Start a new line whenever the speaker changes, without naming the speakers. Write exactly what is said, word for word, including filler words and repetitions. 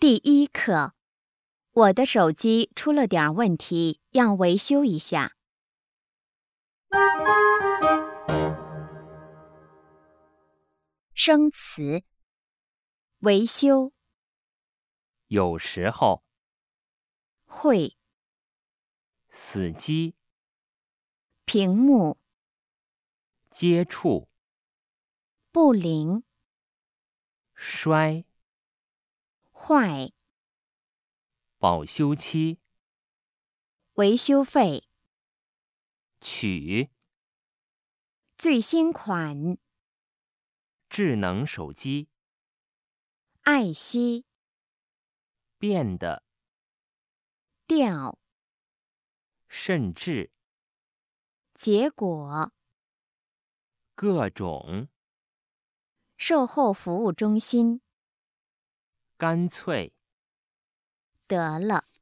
第一课，我的手机出了点问题，要维修一下。生词：维修、
有时候、
会、
死机、
屏幕、
接触、
不灵、
摔、
坏、
保修期、
维修费、
取、
最新款、
智能手机、
爱惜、
变得、
掉、
甚至、
结果、
各种、
售后服务中心。
干脆。
得了。